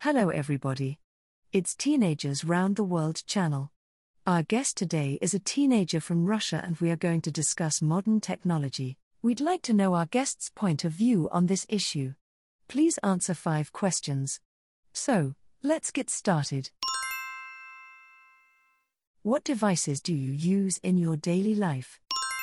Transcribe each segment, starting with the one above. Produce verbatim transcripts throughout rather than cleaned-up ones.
Hello everybody. It's Teenagers Round the World channel. Our guest today is a teenager from Russia and we are going to discuss modern technology. We'd like to know our guest's point of view on this issue. Please answer five questions. So, let's get started. What devices do you use in your daily life?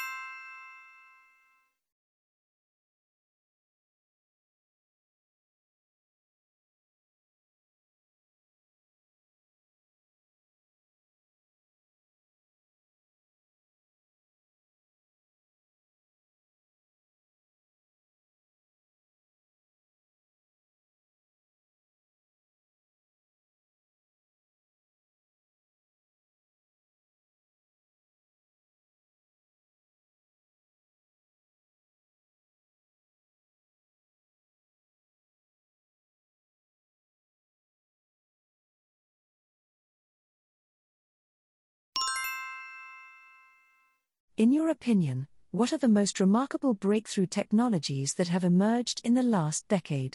In your opinion, what are the most remarkable breakthrough technologies that have emerged in the last decade?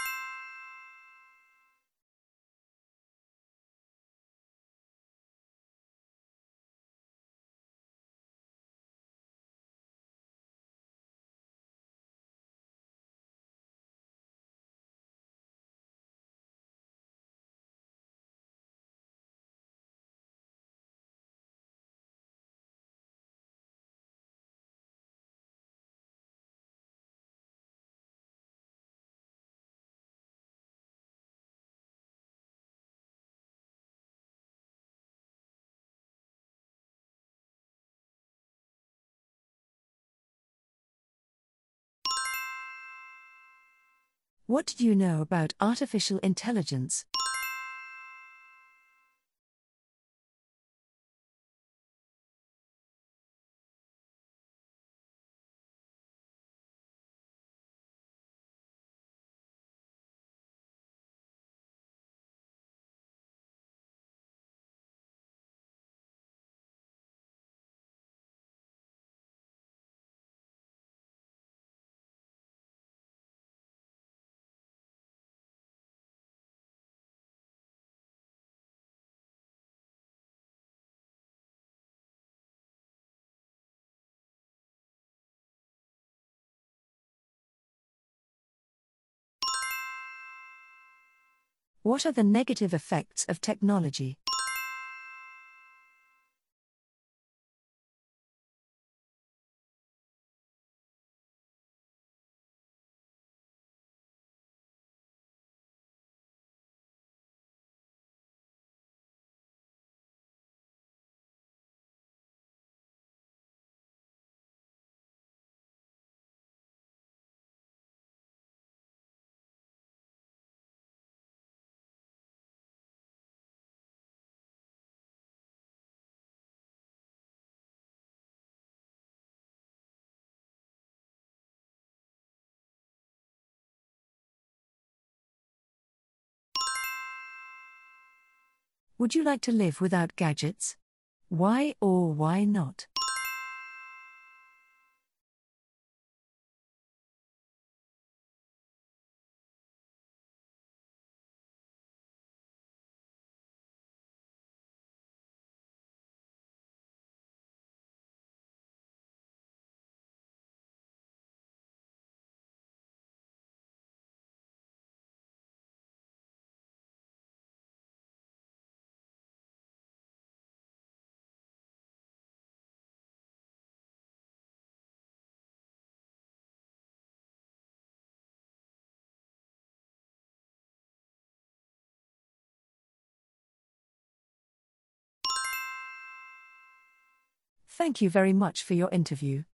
What do you know about artificial intelligence? What are the negative effects of technology? Would you like to live without gadgets? Why or why not? Thank you very much for your interview.